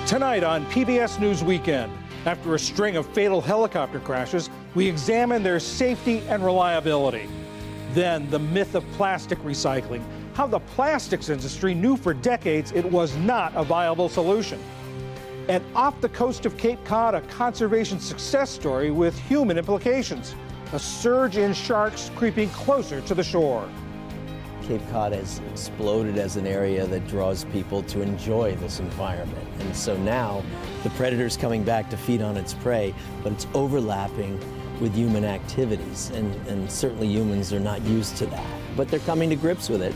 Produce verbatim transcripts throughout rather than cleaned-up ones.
Tonight on P B S News Weekend, after a string of fatal helicopter crashes, we examine their safety and reliability. Then the myth of plastic recycling, how the plastics industry knew for decades it was not a viable solution. And off the coast of Cape Cod, a conservation success story with human implications. A surge in sharks creeping closer to the shore. Cape Cod has exploded as an area that draws people to enjoy this environment. And so now the predator's coming back to feed on its prey, but it's overlapping with human activities. And, and certainly humans are not used to that, but they're coming to grips with it.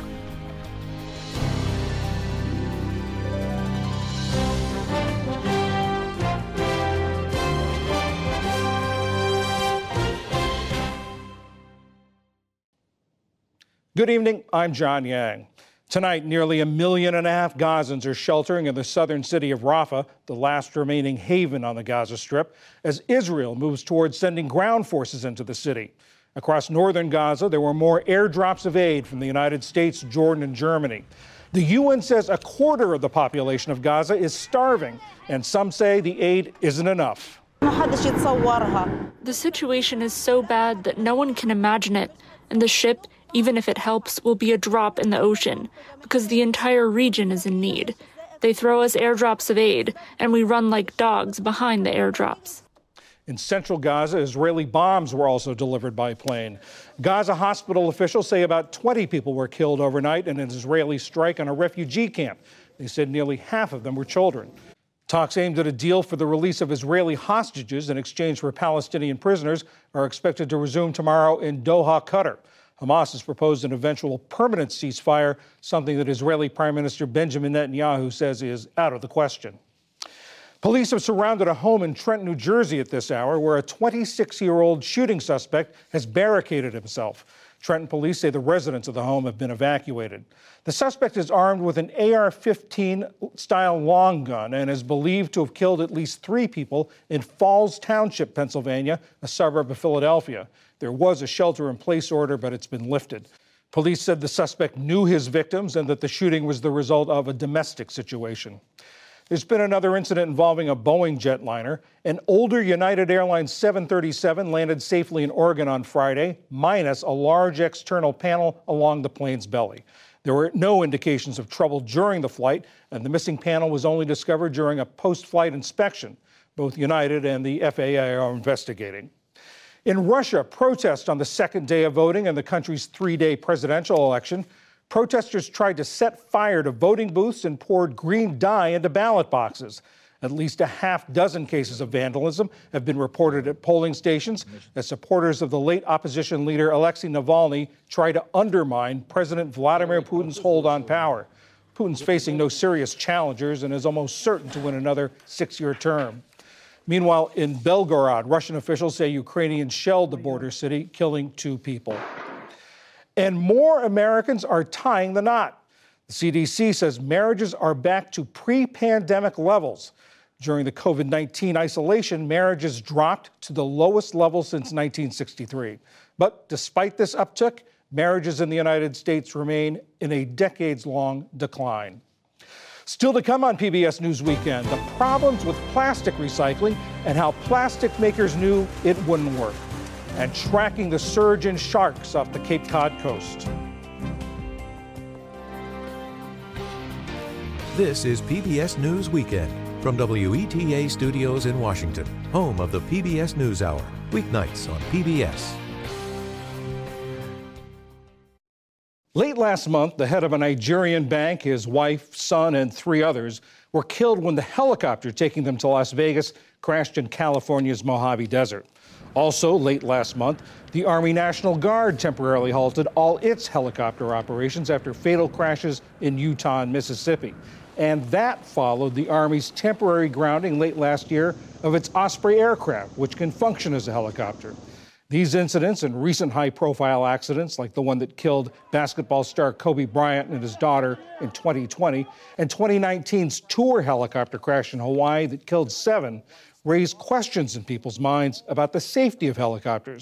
Good evening, I'm John Yang. Tonight, nearly a million and a half Gazans are sheltering in the southern city of Rafah, the last remaining haven on the Gaza Strip, as Israel moves towards sending ground forces into the city. Across northern Gaza, there were more airdrops of aid from the United States, Jordan, and Germany. The U N says a quarter of the population of Gaza is starving, and some say the aid isn't enough. The situation is so bad that no one can imagine it, and the ship, even if it helps, will be a drop in the ocean, because the entire region is in need. They throw us airdrops of aid, and we run like dogs behind the airdrops. In central Gaza, Israeli bombs were also delivered by plane. Gaza hospital officials say about twenty people were killed overnight in an Israeli strike on a refugee camp. They said nearly half of them were children. Talks aimed at a deal for the release of Israeli hostages in exchange for Palestinian prisoners are expected to resume tomorrow in Doha, Qatar. Hamas has proposed an eventual permanent ceasefire, something that Israeli Prime Minister Benjamin Netanyahu says is out of the question. Police have surrounded a home in Trenton, New Jersey at this hour, where a twenty-six-year-old shooting suspect has barricaded himself. Trenton police say the residents of the home have been evacuated. The suspect is armed with an A R fifteen style long gun and is believed to have killed at least three people in Falls Township, Pennsylvania, a suburb of Philadelphia. There was a shelter-in-place order, but it's been lifted. Police said the suspect knew his victims and that the shooting was the result of a domestic situation. There's been another incident involving a Boeing jetliner. An older United Airlines seven thirty-seven landed safely in Oregon on Friday, minus a large external panel along the plane's belly. There were no indications of trouble during the flight, and the missing panel was only discovered during a post-flight inspection. Both United and the F A A are investigating. In Russia, protests on the second day of voting in the country's three-day presidential election. Protesters tried to set fire to voting booths and poured green dye into ballot boxes. At least a half dozen cases of vandalism have been reported at polling stations as supporters of the late opposition leader Alexei Navalny try to undermine President Vladimir Putin's hold on power. Putin's facing no serious challengers and is almost certain to win another six-year term. Meanwhile, in Belgorod, Russian officials say Ukrainians shelled the border city, killing two people. And more Americans are tying the knot. The C D C says marriages are back to pre-pandemic levels. During the COVID nineteen isolation, marriages dropped to the lowest level since nineteen sixty-three. But despite this uptick, marriages in the United States remain in a decades-long decline. Still to come on P B S News Weekend, the problems with plastic recycling and how plastic makers knew it wouldn't work, and tracking the surge in sharks off the Cape Cod coast. This is P B S News Weekend from W E T A Studios in Washington, home of the P B S NewsHour, weeknights on P B S. Late last month, the head of a Nigerian bank, his wife, son, and three others were killed when the helicopter taking them to Las Vegas crashed in California's Mojave Desert. Also, late last month, the Army National Guard temporarily halted all its helicopter operations after fatal crashes in Utah and Mississippi. And that followed the Army's temporary grounding late last year of its Osprey aircraft, which can function as a helicopter. These incidents and recent high-profile accidents, like the one that killed basketball star Kobe Bryant and his daughter in twenty twenty, and twenty nineteen's tour helicopter crash in Hawaii that killed seven, raised questions in people's minds about the safety of helicopters.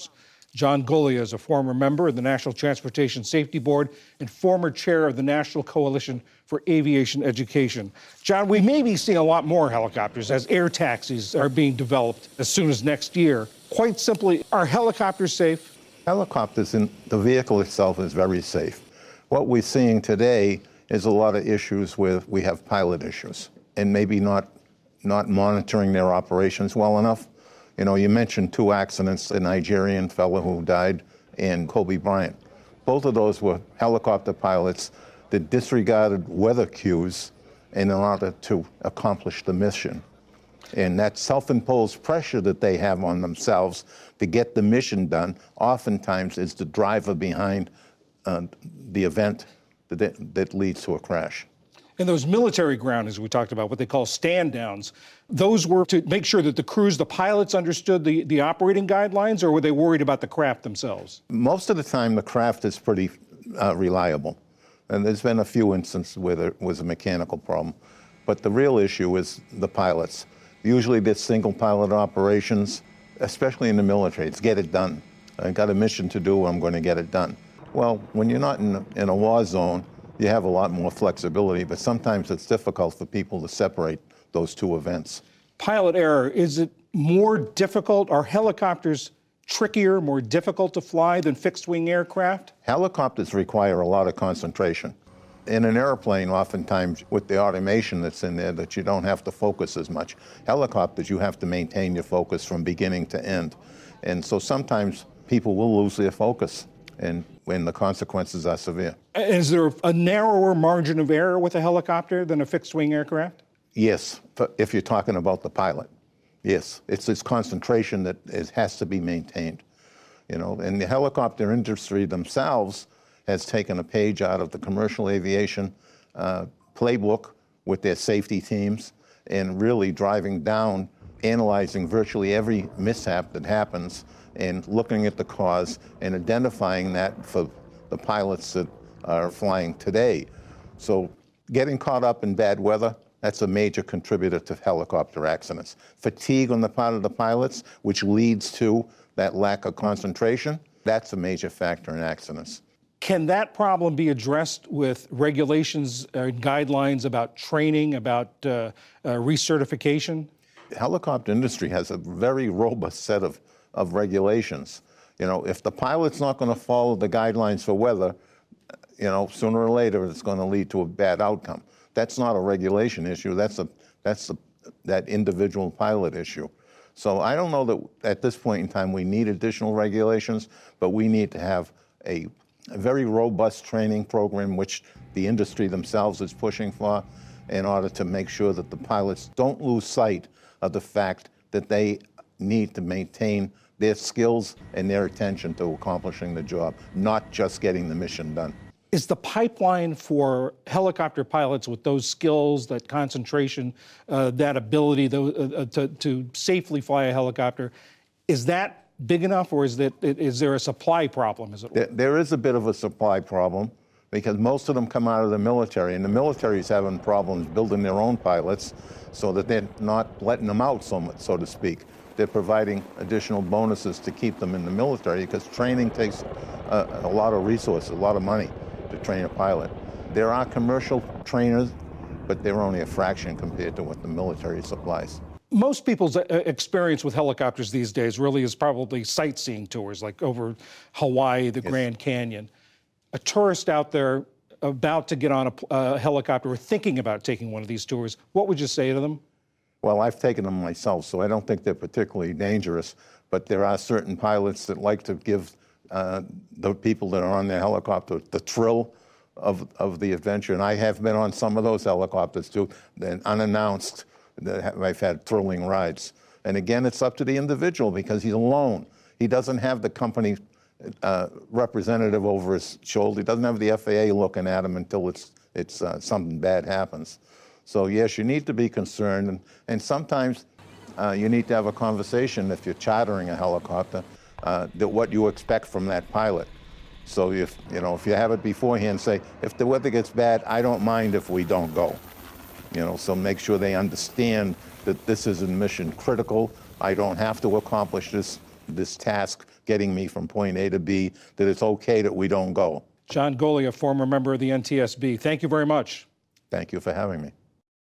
John Guglia is a former member of the National Transportation Safety Board and former chair of the National Coalition for Aviation Education. John, we may be seeing a lot more helicopters as air taxis are being developed as soon as next year. Quite simply, are helicopters safe? Helicopters, in the vehicle itself is very safe. What we're seeing today is a lot of issues where we have pilot issues and maybe not, not monitoring their operations well enough. You know, you mentioned two accidents, a Nigerian fellow who died and Kobe Bryant. Both of those were helicopter pilots that disregarded weather cues in order to accomplish the mission. And that self-imposed pressure that they have on themselves to get the mission done oftentimes is the driver behind uh, the event that, that leads to a crash. And those military groundings we talked about, what they call stand downs, those were to make sure that the crews, the pilots understood the, the operating guidelines, or were they worried about the craft themselves? Most of the time, the craft is pretty uh, reliable. And there's been a few instances where there was a mechanical problem. But the real issue is the pilots. Usually there's single pilot operations, especially in the military. It's get it done. I got a mission to do, I'm going to get it done. Well, when you're not in, in a war zone, you have a lot more flexibility, but sometimes it's difficult for people to separate those two events. Pilot error, is it more difficult? Are helicopters trickier, more difficult to fly than fixed-wing aircraft? Helicopters require a lot of concentration. In an airplane, oftentimes, with the automation that's in there, that you don't have to focus as much. Helicopters, you have to maintain your focus from beginning to end. And so sometimes people will lose their focus, and when the consequences are severe. Is there a narrower margin of error with a helicopter than a fixed-wing aircraft? Yes, if you're talking about the pilot. Yes, it's this concentration that is, has to be maintained. You know, and the helicopter industry themselves has taken a page out of the commercial aviation uh, playbook with their safety teams and really driving down, analyzing virtually every mishap that happens and looking at the cause and identifying that for the pilots that are flying today. So getting caught up in bad weather, that's a major contributor to helicopter accidents. Fatigue on the part of the pilots, which leads to that lack of concentration, that's a major factor in accidents. Can that problem be addressed with regulations and guidelines about training, about uh, uh, recertification? The helicopter industry has a very robust set of, of regulations. You know, if the pilot's not going to follow the guidelines for weather, you know, sooner or later it's going to lead to a bad outcome. That's not a regulation issue. That's a that's a, that individual pilot issue. So I don't know that at this point in time we need additional regulations, but we need to have a, a very robust training program, which the industry themselves is pushing for, in order to make sure that the pilots don't lose sight of the fact that they need to maintain their skills and their attention to accomplishing the job, not just getting the mission done. Is the pipeline for helicopter pilots with those skills, that concentration, uh, that ability those, uh, to, to safely fly a helicopter, is that big enough, or is, that, is there a supply problem, as it were? There, there is a bit of a supply problem because most of them come out of the military, and the military is having problems building their own pilots so that they're not letting them out, so, much, so to speak. They're providing additional bonuses to keep them in the military because training takes a, a lot of resources, a lot of money to train a pilot. There are commercial trainers, but they're only a fraction compared to what the military supplies. Most people's experience with helicopters these days really is probably sightseeing tours, like over Hawaii, the yes. Grand Canyon. A tourist out there about to get on a, a helicopter or thinking about taking one of these tours, what would you say to them? Well, I've taken them myself, so I don't think they're particularly dangerous, but there are certain pilots that like to give uh, the people that are on their helicopter the thrill of, of the adventure, and I have been on some of those helicopters too, and unannounced, that I've had thrilling rides. And again, it's up to the individual because he's alone. He doesn't have the company uh, representative over his shoulder. He doesn't have the F A A looking at him until it's, it's uh, something bad happens. So yes, you need to be concerned, and, and sometimes uh, you need to have a conversation if you're chartering a helicopter, uh, that what you expect from that pilot. So if you know if you have it beforehand, say if the weather gets bad, I don't mind if we don't go. You know, so make sure they understand that this is a mission critical. I don't have to accomplish this this task getting me from point A to B, that it's okay that we don't go. John Goglia, former member of the N T S B. Thank you very much. Thank you for having me.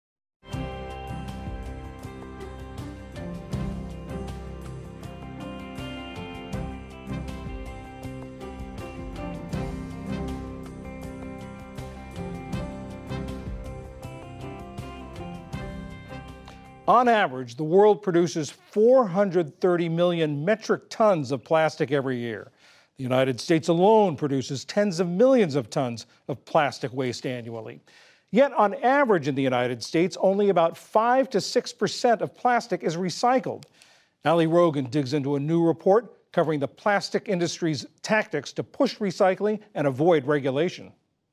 On average, the world produces four hundred thirty million metric tons of plastic every year. The United States alone produces tens of millions of tons of plastic waste annually. Yet, on average in the United States, only about five to six percent of plastic is recycled. Ali Rogan digs into a new report covering the plastic industry's tactics to push recycling and avoid regulation.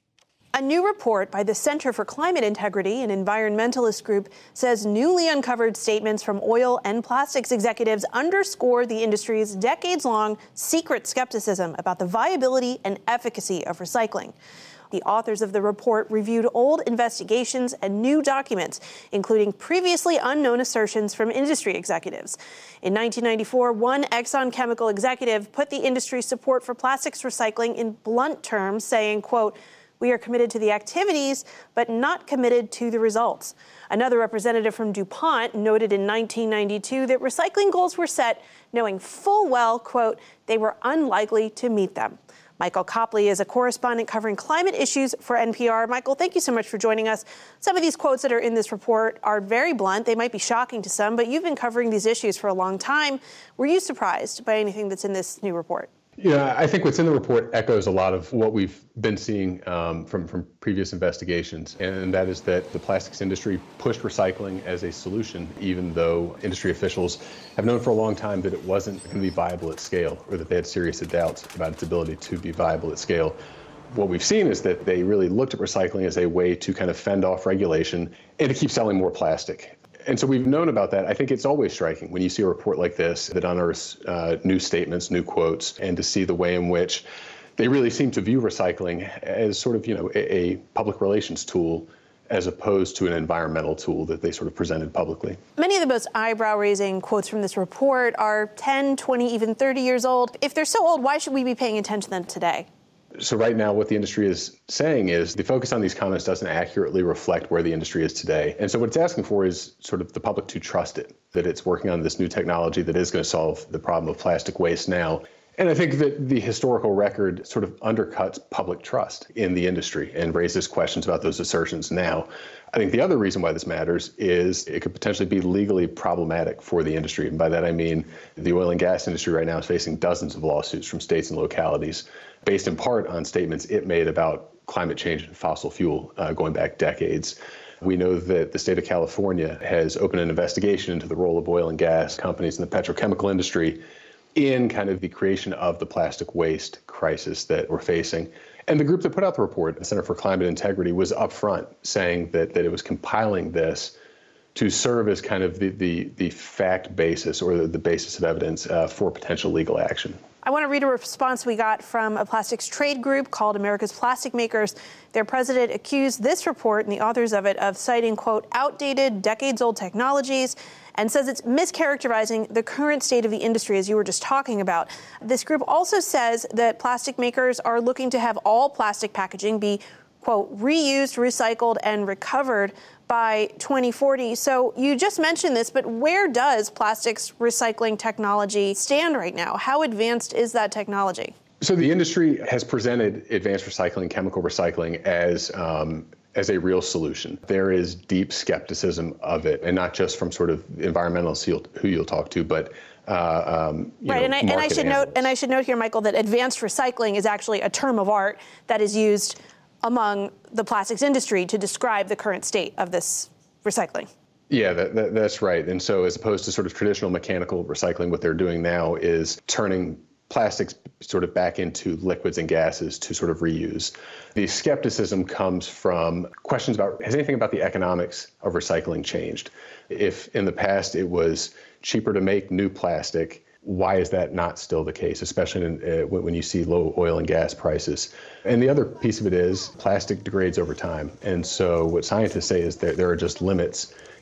A new report by the Center for Climate Integrity, an environmentalist group, says newly uncovered statements from oil and plastics executives underscore the industry's decades-long secret skepticism about the viability and efficacy of recycling. The authors of the report reviewed old investigations and new documents, including previously unknown assertions from industry executives. In nineteen ninety-four, one Exxon chemical executive put the industry's support for plastics recycling in blunt terms, saying, quote, "We are committed to the activities, but not committed to the results." Another representative from DuPont noted in nineteen ninety-two that recycling goals were set knowing full well, quote, they were unlikely to meet them. Michael Copley is a correspondent covering climate issues for N P R. Michael, thank you so much for joining us. Some of these quotes that are in this report are very blunt. They might be shocking to some, but you've been covering these issues for a long time. Were you surprised by anything that's in this new report? Yeah, I think what's in the report echoes a lot of what we've been seeing um, from, from previous investigations, and that is that the plastics industry pushed recycling as a solution, even though industry officials have known for a long time that it wasn't going to be viable at scale, or that they had serious doubts about its ability to be viable at scale. What we've seen is that they really looked at recycling as a way to kind of fend off regulation and to keep selling more plastic. And so we've known about that. I think it's always striking when you see a report like this that unearths uh, new statements, new quotes, and to see the way in which they really seem to view recycling as sort of, you know, a, a public relations tool as opposed to an environmental tool that they sort of presented publicly. Many of the most eyebrow-raising quotes from this report are ten, twenty, even thirty years old. If they're so old, why should we be paying attention to them today? So right now, what the industry is saying is the focus on these comments doesn't accurately reflect where the industry is today. And so what it's asking for is sort of the public to trust it, that it's working on this new technology that is going to solve the problem of plastic waste now. And I think that the historical record sort of undercuts public trust in the industry and raises questions about those assertions now. I think the other reason why this matters is it could potentially be legally problematic for the industry. And by that, I mean the oil and gas industry right now is facing dozens of lawsuits from states and localities based in part on statements it made about climate change and fossil fuel uh, going back decades. We know that the state of California has opened an investigation into the role of oil and gas companies in the petrochemical industry in kind of the creation of the plastic waste crisis that we're facing. And the group that put out the report, the Center for Climate Integrity, was upfront saying that, that it was compiling this to serve as kind of the, the, the fact basis or the, the basis of evidence uh, for potential legal action. I want to read a response we got from a plastics trade group called America's Plastic Makers. Their president accused this report and the authors of it of citing, quote, outdated, decades-old technologies, and says it's mischaracterizing the current state of the industry, as you were just talking about. This group also says that plastic makers are looking to have all plastic packaging be, quote, reused, recycled, and recovered by twenty forty. So you just mentioned this, but where does plastics recycling technology stand right now? How advanced is that technology? So the industry has presented advanced recycling, chemical recycling, as um, as a real solution. There is deep skepticism of it, and not just from sort of environmentalists who you'll talk to, but uh, um, you right. know, and, I, and I should analysts. note, and I should note here, Michael, that advanced recycling is actually a term of art that is used among the plastics industry to describe the current state of this recycling. Yeah, that, that, that's right. And so as opposed to sort of traditional mechanical recycling, what they're doing now is turning plastics sort of back into liquids and gases to sort of reuse. The skepticism comes from questions about, has anything about the economics of recycling changed? If in the past it was cheaper to make new plastic, why is that not still the case, especially in, uh, when you see low oil and gas prices? And the other piece of it is plastic degrades over time. And so what scientists say is that there are just limits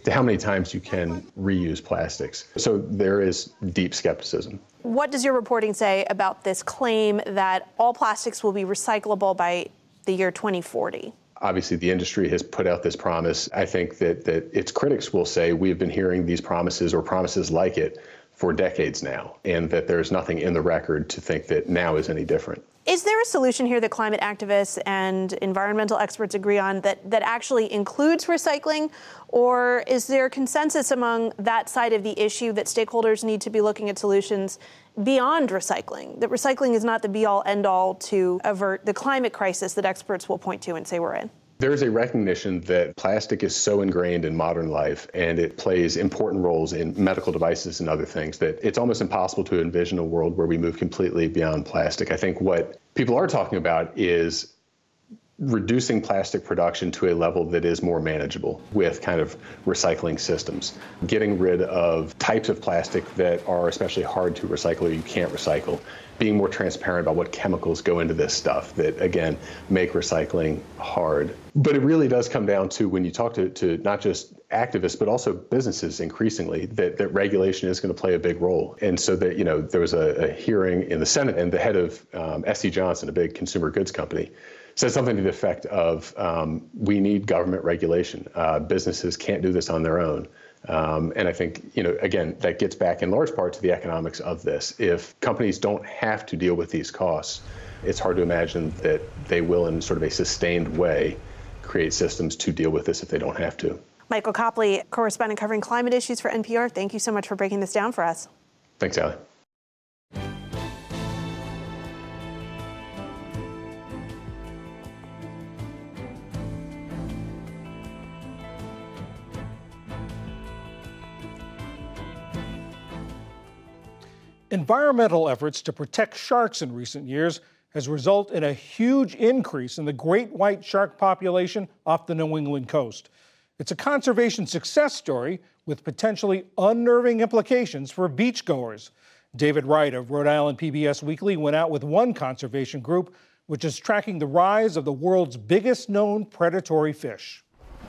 to how many times you can reuse plastics. So there is deep skepticism. What does your reporting say about this claim that all plastics will be recyclable by the year twenty forty? Obviously, the industry has put out this promise. I think that, that its critics will say we've been hearing these promises or promises like it for decades now, and that there's nothing in the record to think that now is any different. Is there a solution here that climate activists and environmental experts agree on that, that actually includes recycling? Or is there consensus among that side of the issue that stakeholders need to be looking at solutions beyond recycling, that recycling is not the be-all, end-all to avert the climate crisis that experts will point to and say we're in? There's a recognition that plastic is so ingrained in modern life and it plays important roles in medical devices and other things that it's almost impossible to envision a world where we move completely beyond plastic. I think what people are talking about is reducing plastic production to a level that is more manageable with kind of recycling systems, getting rid of types of plastic that are especially hard to recycle or you can't recycle, being more transparent about what chemicals go into this stuff that, again, make recycling hard. But it really does come down to when you talk to, to not just activists, but also businesses increasingly, that, that regulation is going to play a big role. And so that, you know, there was a, a hearing in the Senate and the head of um, S C Johnson, a big consumer goods company, said something to the effect of, um, we need government regulation. Uh, businesses can't do this on their own. Um, and I think, you know, again, that gets back in large part to the economics of this. If companies don't have to deal with these costs, it's hard to imagine that they will, in sort of a sustained way, create systems to deal with this if they don't have to. Michael Copley, correspondent covering climate issues for N P R. Thank you so much for breaking this down for us. Thanks, Allie. Environmental efforts to protect sharks in recent years has resulted in a huge increase in the great white shark population off the New England coast. It's a conservation success story with potentially unnerving implications for beachgoers. David Wright of Rhode Island P B S Weekly went out with one conservation group, which is tracking the rise of the world's biggest known predatory fish.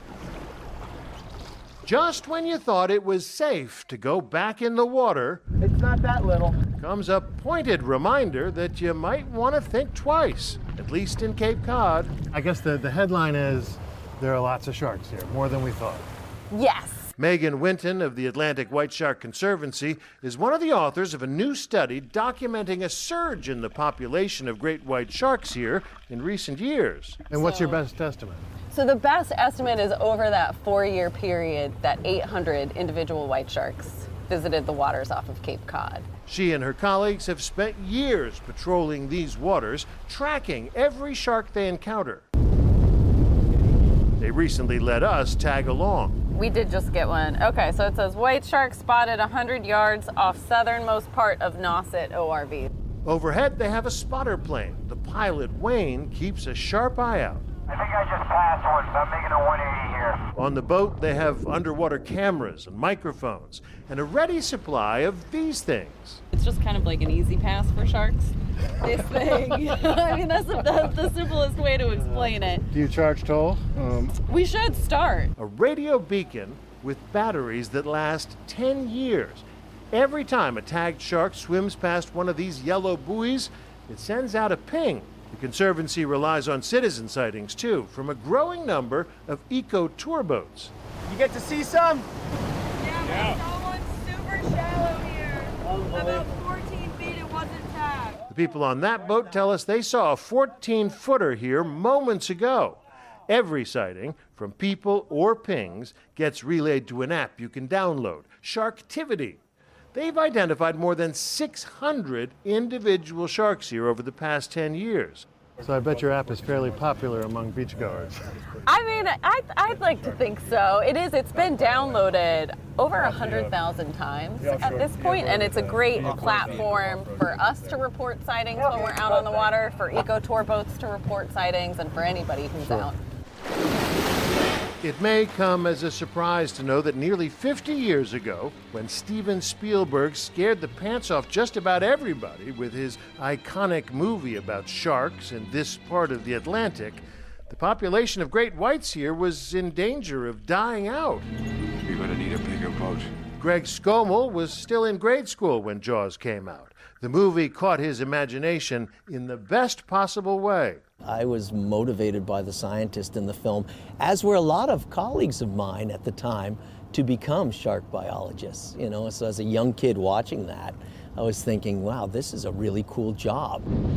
Just when you thought it was safe to go back in the water, it's not that little, comes a pointed reminder that you might want to think twice, at least in Cape Cod. I guess the, the headline is, there are lots of sharks here, more than we thought. Yes. Megan Winton of the Atlantic White Shark Conservancy is one of the authors of a new study documenting a surge in the population of great white sharks here in recent years. And what's your best estimate? So the best estimate is over that four-year period that eight hundred individual white sharks visited the waters off of Cape Cod. She and her colleagues have spent years patrolling these waters, tracking every shark they encounter. They recently let us tag along. We did just get one. Okay, so it says white shark spotted one hundred yards off southernmost part of Nauset O R V. Overhead, they have a spotter plane. The pilot, Wayne, keeps a sharp eye out. I think I just passed one, so I'm making a one eighty here. On the boat, they have underwater cameras and microphones and a ready supply of these things. It's just kind of like an easy pass for sharks, this thing. I mean, that's the, that's the simplest way to explain it. Do you charge toll? Um, we should start. A radio beacon with batteries that last ten years. Every time a tagged shark swims past one of these yellow buoys, it sends out a ping. The Conservancy relies on citizen sightings, too, from a growing number of eco-tour boats. You get to see some? Yeah, yeah. We saw one super shallow here. About fourteen feet, it wasn't tagged. The people on that boat tell us they saw a fourteen-footer here moments ago. Every sighting, from people or pings, gets relayed to an app you can download, Sharktivity. They've identified more than six hundred individual sharks here over the past ten years. So I bet your app is fairly popular among beachgoers. I mean, I'd, I'd like to think so. It is. It's been downloaded over one hundred thousand times at this point, and it's a great platform for us to report sightings when we're out on the water, for eco-tour boats to report sightings, and for anybody who's out. It may come as a surprise to know that nearly fifty years ago, when Steven Spielberg scared the pants off just about everybody with his iconic movie about sharks in this part of the Atlantic, the population of great whites here was in danger of dying out. We're going to need a bigger boat. Greg Skomel was still in grade school when Jaws came out. The movie caught his imagination in the best possible way. I was motivated by the scientist in the film, as were a lot of colleagues of mine at the time, to become shark biologists. You know, so as a young kid watching that, I was thinking, wow, this is a really cool job.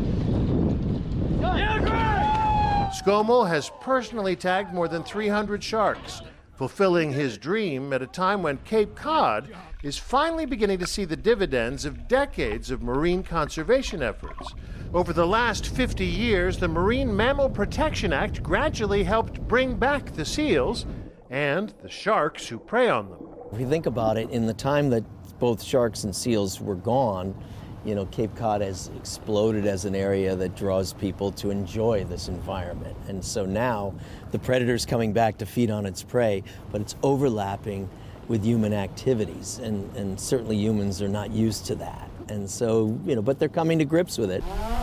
Skomel has personally tagged more than three hundred sharks, fulfilling his dream at a time when Cape Cod is finally beginning to see the dividends of decades of marine conservation efforts. Over the last fifty years, the Marine Mammal Protection Act gradually helped bring back the seals and the sharks who prey on them. If you think about it, in the time that both sharks and seals were gone, you know, Cape Cod has exploded as an area that draws people to enjoy this environment. And so now the predator's coming back to feed on its prey, but it's overlapping with human activities. And, and certainly humans are not used to that. And so, you know, but they're coming to grips with it.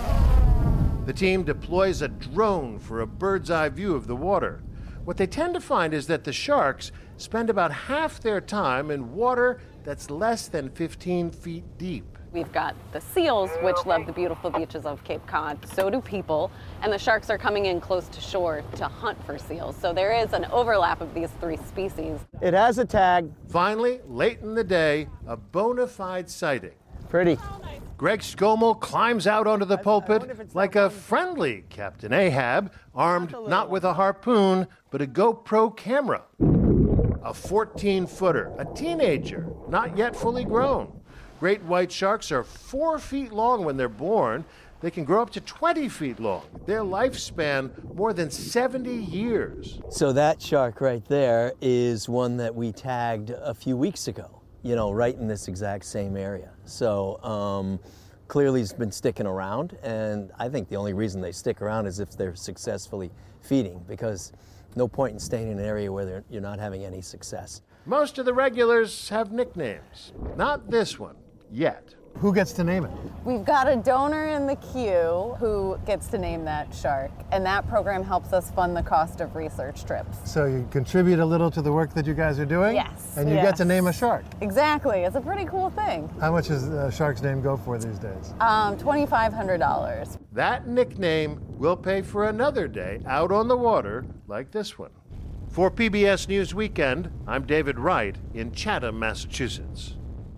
The team deploys a drone for a bird's eye view of the water. What they tend to find is that the sharks spend about half their time in water that's less than fifteen feet deep. We've got the seals, which love the beautiful beaches of Cape Cod. So do people. And the sharks are coming in close to shore to hunt for seals. So there is an overlap of these three species. It has a tag. Finally, late in the day, a bona fide sighting. Pretty. Greg Skomel climbs out onto the pulpit like a friendly Captain Ahab, armed not with a harpoon, but a GoPro camera. A fourteen-footer, a teenager, not yet fully grown. Great white sharks are four feet long when they're born. They can grow up to twenty feet long. Their lifespan more than seventy years. So that shark right there is one that we tagged a few weeks ago, you know, right in this exact same area. So um, clearly he's been sticking around, and I think the only reason they stick around is if they're successfully feeding, because no point in staying in an area where you're not having any success. Most of the regulars have nicknames. Not this one. Yet. Who gets to name it? We've got a donor in the queue who gets to name that shark, and that program helps us fund the cost of research trips. So you contribute a little to the work that you guys are doing? Yes. And you yes. get to name a shark? Exactly. It's a pretty cool thing. How much does a shark's name go for these days? Um, twenty-five hundred dollars. That nickname will pay for another day out on the water like this one. For P B S News Weekend, I'm David Wright in Chatham, Massachusetts.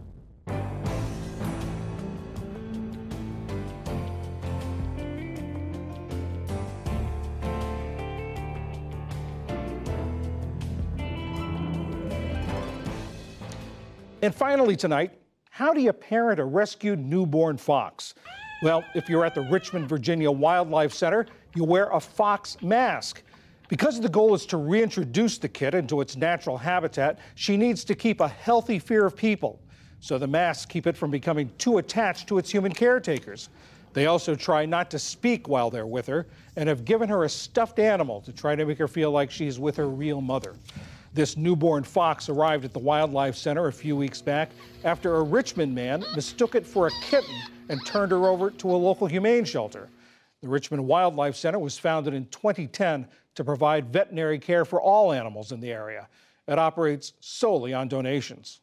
And finally tonight, how do you parent a rescued newborn fox? Well, if you're at the Richmond, Virginia Wildlife Center, you wear a fox mask. Because the goal is to reintroduce the kit into its natural habitat, she needs to keep a healthy fear of people. So the masks keep it from becoming too attached to its human caretakers. They also try not to speak while they're with her and have given her a stuffed animal to try to make her feel like she's with her real mother. This newborn fox arrived at the Wildlife Center a few weeks back after a Richmond man mistook it for a kitten and turned her over to a local humane shelter. The Richmond Wildlife Center was founded in twenty ten to provide veterinary care for all animals in the area. It operates solely on donations.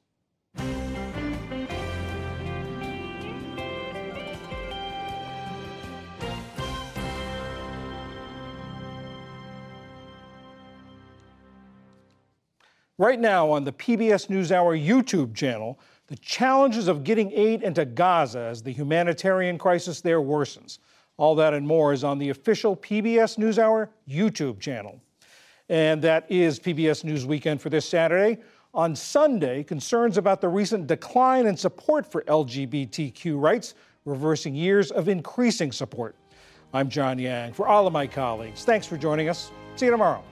Right now on the P B S NewsHour YouTube channel, the challenges of getting aid into Gaza as the humanitarian crisis there worsens. All that and more is on the official P B S NewsHour YouTube channel. And that is P B S News Weekend for this Saturday. On Sunday, concerns about the recent decline in support for L G B T Q rights, reversing years of increasing support. I'm John Yang. For all of my colleagues, thanks for joining us. See you tomorrow.